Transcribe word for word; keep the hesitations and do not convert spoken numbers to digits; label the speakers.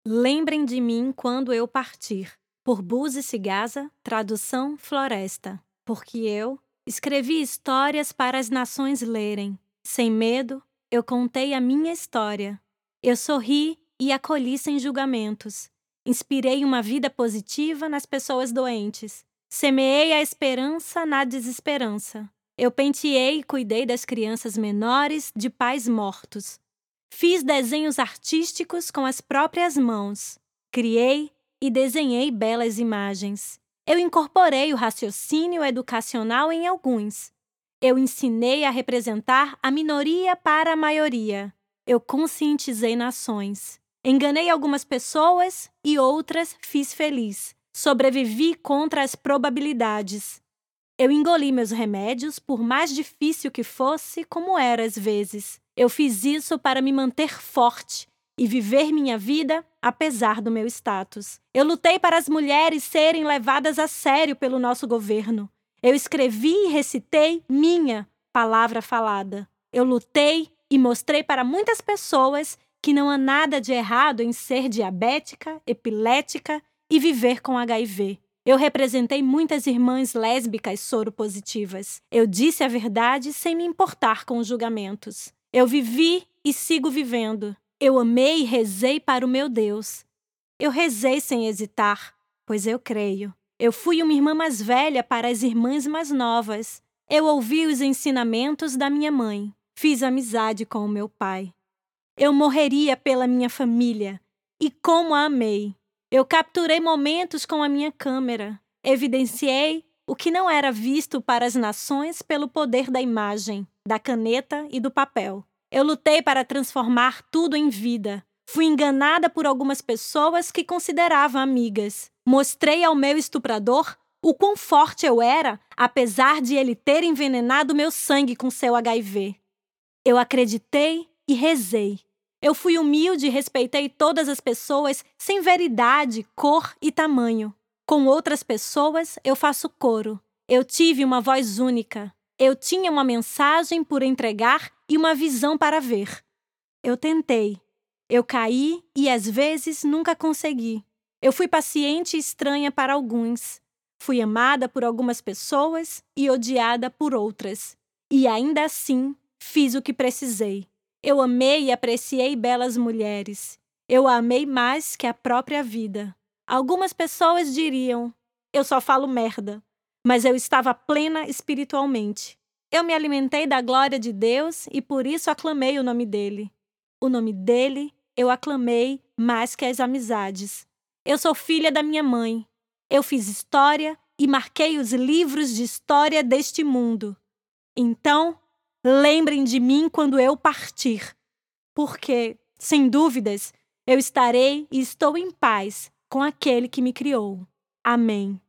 Speaker 1: Lembrem de mim quando eu partir. Por Buzi Sigasa, tradução Floresta. Porque eu escrevi histórias para as nações lerem. Sem medo, eu contei a minha história. Eu sorri e acolhi sem julgamentos. Inspirei uma vida positiva nas pessoas doentes. Semeei a esperança na desesperança. Eu penteei e cuidei das crianças menores de pais mortos. Fiz desenhos artísticos com as próprias mãos. Criei e desenhei belas imagens. Eu incorporei o raciocínio educacional em alguns. Eu ensinei a representar a minoria para a maioria. Eu conscientizei nações. Enganei algumas pessoas e outras fiz feliz. Sobrevivi contra as probabilidades. Eu engoli meus remédios, por mais difícil que fosse, como era às vezes. Eu fiz isso para me manter forte e viver minha vida apesar do meu status. Eu lutei para as mulheres serem levadas a sério pelo nosso governo. Eu escrevi e recitei minha palavra falada. Eu lutei e mostrei para muitas pessoas que não há nada de errado em ser diabética, epilética e viver com H I V. Eu representei muitas irmãs lésbicas soropositivas. Eu disse a verdade sem me importar com os julgamentos. Eu vivi e sigo vivendo. Eu amei e rezei para o meu Deus. Eu rezei sem hesitar, pois eu creio. Eu fui uma irmã mais velha para as irmãs mais novas. Eu ouvi os ensinamentos da minha mãe. Fiz amizade com o meu pai. Eu morreria pela minha família. E como a amei! Eu capturei momentos com a minha câmera. Evidenciei o que não era visto para as nações pelo poder da imagem, da caneta e do papel. Eu lutei para transformar tudo em vida. Fui enganada por algumas pessoas que considerava amigas. Mostrei ao meu estuprador o quão forte eu era, apesar de ele ter envenenado meu sangue com seu H I V. Eu acreditei e rezei. Eu fui humilde e respeitei todas as pessoas sem ver idade, cor e tamanho. Com outras pessoas, eu faço coro. Eu tive uma voz única. Eu tinha uma mensagem por entregar e uma visão para ver. Eu tentei. Eu caí e, às vezes, nunca consegui. Eu fui paciente e estranha para alguns. Fui amada por algumas pessoas e odiada por outras. E, ainda assim, fiz o que precisei. Eu amei e apreciei belas mulheres. Eu a amei mais que a própria vida. Algumas pessoas diriam, eu só falo merda, mas eu estava plena espiritualmente. Eu me alimentei da glória de Deus e por isso aclamei o nome dele. O nome dele eu aclamei mais que as amizades. Eu sou filha da minha mãe. Eu fiz história e marquei os livros de história deste mundo. Então, lembrem de mim quando eu partir, porque, sem dúvidas, eu estarei e estou em paz com aquele que me criou. Amém.